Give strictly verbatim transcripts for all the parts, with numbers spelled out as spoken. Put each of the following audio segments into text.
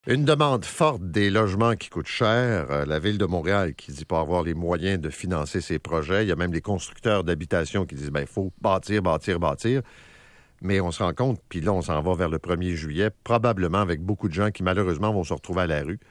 Une demande forte des logements qui coûtent cher. La Ville de Montréal qui dit pas avoir les moyens de financer ses projets. Il y a même les constructeurs d'habitation qui disent ben il faut bâtir, bâtir, bâtir. Mais on se rend compte, puis là, on s'en va vers le premier juillet, probablement avec beaucoup de gens qui, malheureusement, vont se retrouver à la rue.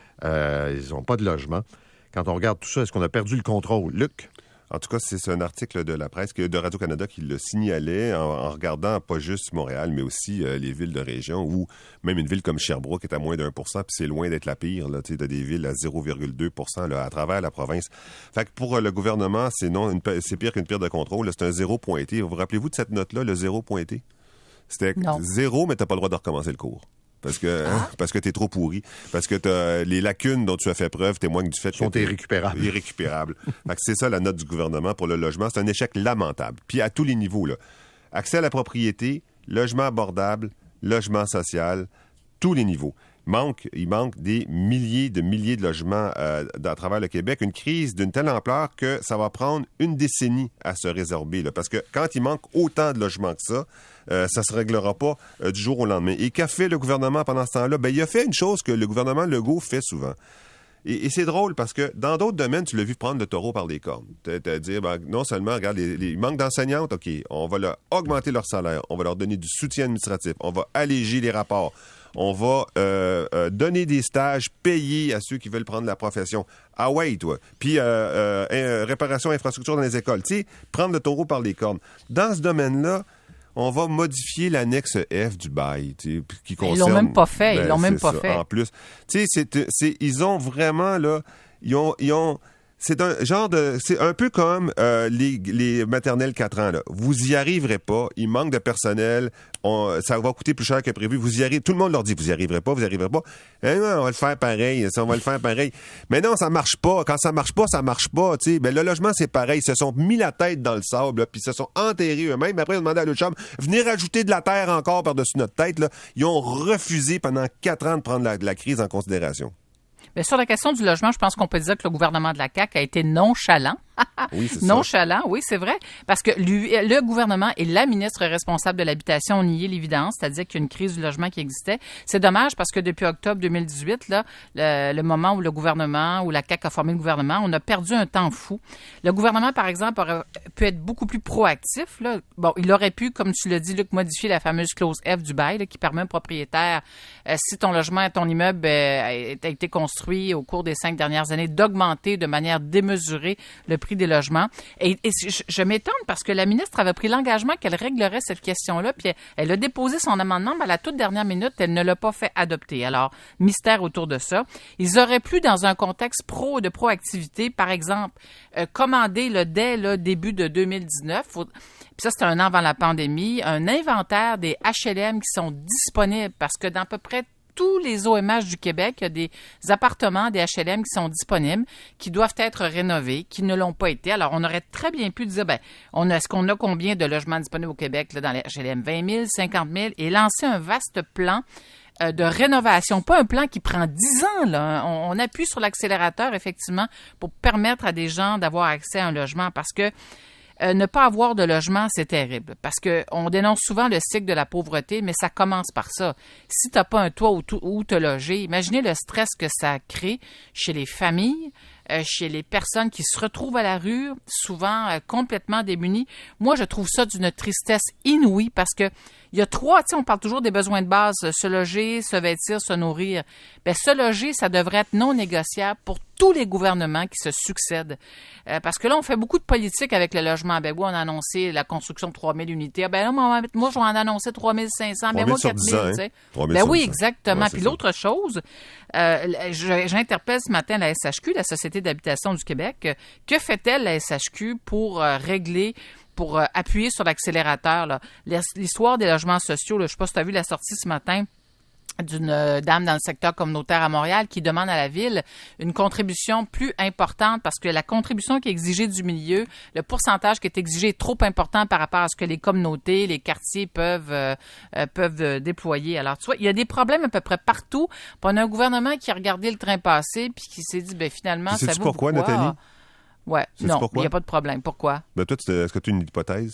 Euh, ils n'ont pas de logement. Quand on regarde tout ça, est-ce qu'on a perdu le contrôle? Luc? En tout cas, c'est un article de la presse de Radio-Canada qui le signalait en, en regardant pas juste Montréal, mais aussi euh, les villes de région, ou même une ville comme Sherbrooke est à moins d'un pour cent, puis c'est loin d'être la pire. Tu sais, t'as des villes à zéro virgule deux pour cent là, à travers la province. Fait que pour euh, le gouvernement, c'est non, une, c'est pire qu'une perte de contrôle. Là, c'est un zéro pointé. Vous vous rappelez-vous de cette note-là, le zéro pointé? C'était non. Zéro, mais t'as pas le droit de recommencer le cours. Parce que, ah. hein, parce que t'es trop pourri. Parce que t'as, les lacunes dont tu as fait preuve témoignent du fait que... sont irrécupérables. Irrécupérables. Fait que c'est ça la note du gouvernement pour le logement. C'est un échec lamentable. Puis à tous les niveaux, là. Accès à la propriété, logement abordable, logement social, tous les niveaux. Manque, il manque des milliers de milliers de logements euh, à travers le Québec. Une crise d'une telle ampleur que ça va prendre une décennie à se résorber. Là, parce que quand il manque autant de logements que ça, euh, ça se réglera pas euh, du jour au lendemain. Et qu'a fait le gouvernement pendant ce temps-là? Ben, il a fait une chose que le gouvernement Legault fait souvent. Et, et c'est drôle parce que dans d'autres domaines, tu l'as vu prendre le taureau par les cornes. C'est-à-dire, ben, non seulement, regarde, les, les, il manque d'enseignantes, OK, on va leur augmenter leur salaire, on va leur donner du soutien administratif, on va alléger les rapports. On va euh, euh, donner des stages payés à ceux qui veulent prendre la profession. Ah ouais, toi. Puis euh, euh, euh, réparation infrastructure dans les écoles. Tu sais, prendre le taureau par les cornes. Dans ce domaine-là, on va modifier l'annexe F du bail, tu sais, qui concerne... Ils l'ont même pas fait. Ben, ils l'ont même pas ça, fait. En plus, tu sais, c'est, c'est, ils ont vraiment là, ils ont, ils ont. C'est un genre de... C'est un peu comme euh, les, les maternelles quatre ans. Là. Vous y arriverez pas. Il manque de personnel. On, ça va coûter plus cher que prévu. Vous y arrivez... Tout le monde leur dit, vous y arriverez pas, vous y arriverez pas. Eh non, on va le faire pareil. On va le faire pareil. Mais non, ça marche pas. Quand ça marche pas, ça marche pas. T'sais. Ben, le logement, c'est pareil. Ils se sont mis la tête dans le sable, puis ils se sont enterrés eux-mêmes. Après, ils ont demandé à l'autre chambre, venez rajouter de la terre encore par-dessus notre tête. Là. Ils ont refusé pendant quatre ans de prendre la, la crise en considération. Bien, sur la question du logement, je pense qu'on peut dire que le gouvernement de la C A Q a été nonchalant. Oui, c'est nonchalant, ça. Oui, c'est vrai. Parce que lui, le gouvernement et la ministre responsable de l'habitation ont nié l'évidence, c'est-à-dire qu'il y a une crise du logement qui existait. C'est dommage parce que depuis octobre deux mille dix-huit, là, le, le moment où le gouvernement, où la C A Q a formé le gouvernement, on a perdu un temps fou. Le gouvernement, par exemple, aurait pu être beaucoup plus proactif. Là. Bon, il aurait pu, comme tu l'as dit, Luc, modifier la fameuse clause F du bail là, qui permet au propriétaire, euh, si ton logement, ton immeuble euh, a été construit au cours des cinq dernières années, d'augmenter de manière démesurée le prix des logements. Et, et je, je m'étonne parce que la ministre avait pris l'engagement qu'elle réglerait cette question-là, puis elle, elle a déposé son amendement, mais à la toute dernière minute, elle ne l'a pas fait adopter. Alors, mystère autour de ça. Ils auraient pu, dans un contexte pro de proactivité, par exemple, euh, commander là, dès le début de deux mille dix-neuf, faut, puis ça, c'était un an avant la pandémie, un inventaire des H L M qui sont disponibles parce que dans à peu près tous les O M H du Québec, il y a des appartements, des H L M qui sont disponibles, qui doivent être rénovés, qui ne l'ont pas été. Alors, on aurait très bien pu dire, ben, on a, est-ce qu'on a combien de logements disponibles au Québec là, dans les H L M? vingt mille, cinquante mille, et lancer un vaste plan euh, de rénovation. Pas un plan qui prend dix ans, là. On, on appuie sur l'accélérateur, effectivement, pour permettre à des gens d'avoir accès à un logement parce que Euh, ne pas avoir de logement, c'est terrible parce que on dénonce souvent le cycle de la pauvreté, mais ça commence par ça. Si t'as pas un toit où, où te loger, imaginez le stress que ça crée chez les familles, euh, chez les personnes qui se retrouvent à la rue, souvent euh, complètement démunies. Moi, je trouve ça d'une tristesse inouïe parce que il y a trois, tu sais, on parle toujours des besoins de base, se loger, se vêtir, se nourrir. Bien, se loger, ça devrait être non négociable pour tous les gouvernements qui se succèdent. Euh, parce que là, on fait beaucoup de politique avec le logement. Ben oui, on a annoncé la construction de trois mille unités. Ben là, moi, moi je vais en annoncer trois mille cinq cents. Ben moi, quatre mille, tu sais. Ben oui, exactement. Ouais, puis ça. L'autre chose, euh, je, j'interpelle ce matin la S H Q, la Société d'habitation du Québec. Que fait-elle, la S H Q, pour euh, régler pour euh, appuyer sur l'accélérateur, là. L'histoire des logements sociaux, là, je ne sais pas si tu as vu la sortie ce matin d'une euh, dame dans le secteur communautaire à Montréal qui demande à la Ville une contribution plus importante parce que la contribution qui est exigée du milieu, le pourcentage qui est exigé est trop important par rapport à ce que les communautés, les quartiers peuvent euh, euh, peuvent euh, déployer. Alors, tu vois, il y a des problèmes à peu près partout. Puis on a un gouvernement qui a regardé le train passer puis qui s'est dit, ben finalement, ça vaut pourquoi, Nathalie? Ouais, non, il n'y a pas de problème. Pourquoi? Ben toi, tu, est-ce que tu as une hypothèse?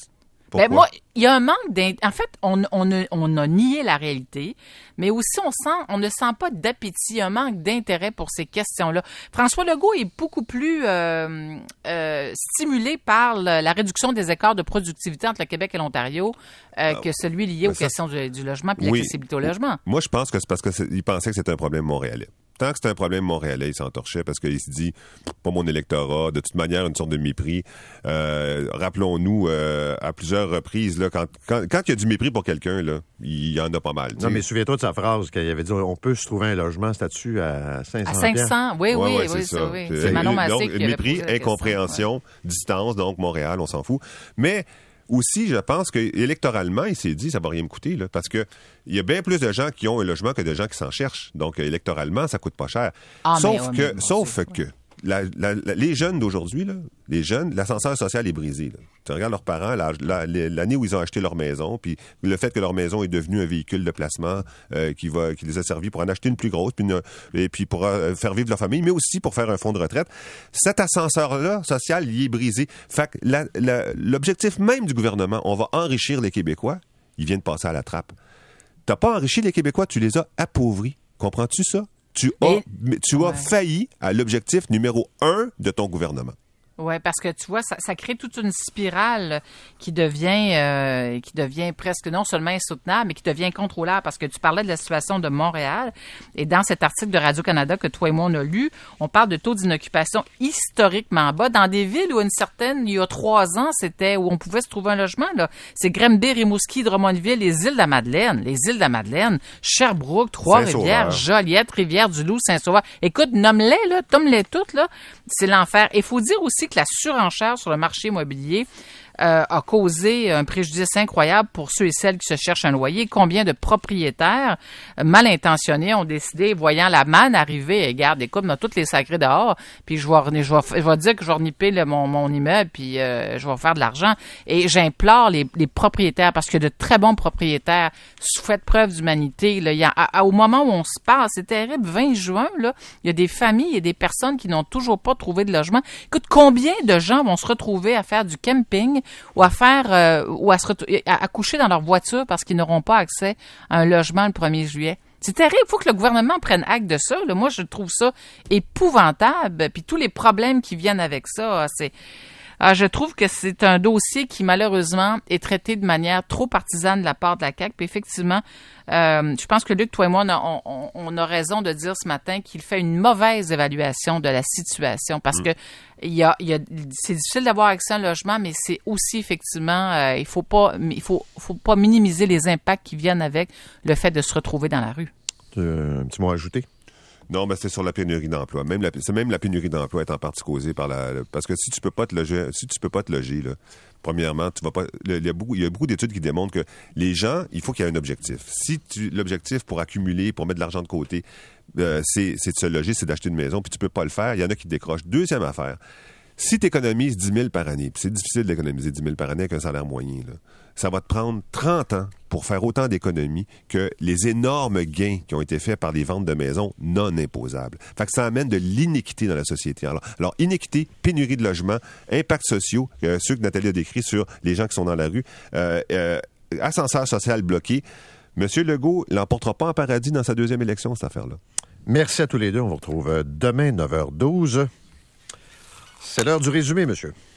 Pourquoi? Ben moi, il y a un manque d'int... En fait, on, on, a, on a nié la réalité, mais aussi on sent, on ne sent pas d'appétit, un manque d'intérêt pour ces questions-là. François Legault est beaucoup plus euh, euh, stimulé par le, la réduction des écarts de productivité entre le Québec et l'Ontario euh, que celui lié aux ça... questions du, du logement et oui. l'accessibilité au logement. Moi, je pense que c'est parce qu'il pensait que c'était un problème montréalais. Tant que c'était un problème montréalais, il s'entorchait parce qu'il se dit, pas mon électorat, de toute manière, une sorte de mépris. Euh, rappelons-nous, euh, à plusieurs reprises, là, quand, quand, quand il y a du mépris pour quelqu'un, là, il y en a pas mal. Non, mais souviens-toi de sa phrase qu'il avait dit, on peut se trouver un logement statut à cinq cents. À cinq cents, oui, oui, ouais, ouais, oui, c'est ça, ça. oui. C'est, c'est Manon Massé Massé qui avait mépris, posé la incompréhension, question, ouais. distance, donc Montréal, on s'en fout. Mais aussi, je pense qu'électoralement, il s'est dit, ça va rien me coûter, là, parce que il y a bien plus de gens qui ont un logement que de gens qui s'en cherchent. Donc, électoralement, ça coûte pas cher. Ah, sauf mais, ouais, que, mais bon, sauf c'est, que, la, la, la, les jeunes d'aujourd'hui, là, les jeunes, l'ascenseur social est brisé. Là. Tu regardes leurs parents, la, la, l'année où ils ont acheté leur maison, puis le fait que leur maison est devenue un véhicule de placement euh, qui, va, qui les a servi pour en acheter une plus grosse, puis une, et puis pour euh, faire vivre leur famille, mais aussi pour faire un fonds de retraite. Cet ascenseur-là, social, il est brisé. Fait que la, la, l'objectif même du gouvernement, on va enrichir les Québécois, il vient de passer à la trappe. T'as pas enrichi les Québécois, tu les as appauvris. Comprends-tu ça? Tu as, mais, tu ouais. as failli à l'objectif numéro un de ton gouvernement. Oui, parce que tu vois, ça, ça crée toute une spirale qui devient euh, qui devient presque non seulement insoutenable, mais qui devient incontrôlable. Parce que tu parlais de la situation de Montréal, et dans cet article de Radio-Canada que toi et moi on a lu, on parle de taux d'inoccupation historiquement bas dans des villes où une certaine, il y a trois ans, c'était où on pouvait se trouver un logement. Là, c'est Granby, Rimouski, Drummondville, les îles de la Madeleine, les îles de la Madeleine, Sherbrooke, Trois-Rivières, Joliette, Rivière-du-Loup, Saint-Sauveur. Écoute, nomme-les là, nomme-les toutes là, c'est l'enfer. Il faut dire aussi que la surenchère sur le marché immobilier euh, a causé un préjudice incroyable pour ceux et celles qui se cherchent un loyer. Combien de propriétaires euh, mal intentionnés ont décidé, voyant la manne arriver, et regarde, écoute, on a toutes les sacrés dehors, puis je vais, je vais, je vais dire que je vais reniper le, mon, mon immeuble, puis euh, je vais faire de l'argent. Et j'implore les, les propriétaires, parce que de très bons propriétaires, faites preuve d'humanité. Là, il y a, à, à, au moment où on se parle, c'est terrible, vingt juin, là, il y a des familles et des personnes qui n'ont toujours pas trouvé de logement. Écoute, combien de gens vont se retrouver à faire du camping ou à faire euh, ou à se retrouver, à, à coucher dans leur voiture parce qu'ils n'auront pas accès à un logement le premier juillet. C'est terrible, il faut que le gouvernement prenne acte de ça. Là. Moi, je trouve ça épouvantable. Puis tous les problèmes qui viennent avec ça, c'est... Ah, je trouve que c'est un dossier qui, malheureusement, est traité de manière trop partisane de la part de la C A Q. Puis effectivement, euh, je pense que Luc, toi et moi, on, on, on a raison de dire ce matin qu'il fait une mauvaise évaluation de la situation parce mmh. que il y a, il y a, c'est difficile d'avoir accès à un logement, mais c'est aussi effectivement, euh, il faut pas, il faut, faut pas minimiser les impacts qui viennent avec le fait de se retrouver dans la rue. Euh, un petit mot à ajouter? Non, mais c'est sur la pénurie d'emploi. Même la, c'est même la pénurie d'emploi est en partie causée par la, la parce que si tu peux pas te loger, si tu peux pas te loger là, premièrement, tu vas pas. Il y a beaucoup, il y a beaucoup d'études qui démontrent que les gens, il faut qu'il y ait un objectif. Si tu, l'objectif pour accumuler, pour mettre de l'argent de côté, euh, c'est, c'est de se loger, c'est d'acheter une maison, puis tu peux pas le faire. Il y en a qui décrochent. Deuxième affaire. Si tu économises dix mille par année, puis c'est difficile d'économiser dix mille par année avec un salaire moyen, là, ça va te prendre trente ans pour faire autant d'économies que les énormes gains qui ont été faits par les ventes de maisons non imposables. Fait que ça amène de l'iniquité dans la société. Alors, alors iniquité, pénurie de logements, impacts sociaux, euh, ceux que Nathalie a décrits sur les gens qui sont dans la rue, euh, euh, ascenseur social bloqué. Monsieur Legault l'emportera pas en paradis dans sa deuxième élection, cette affaire-là. Merci à tous les deux. On vous retrouve demain, neuf heures douze. C'est l'heure du résumé, monsieur.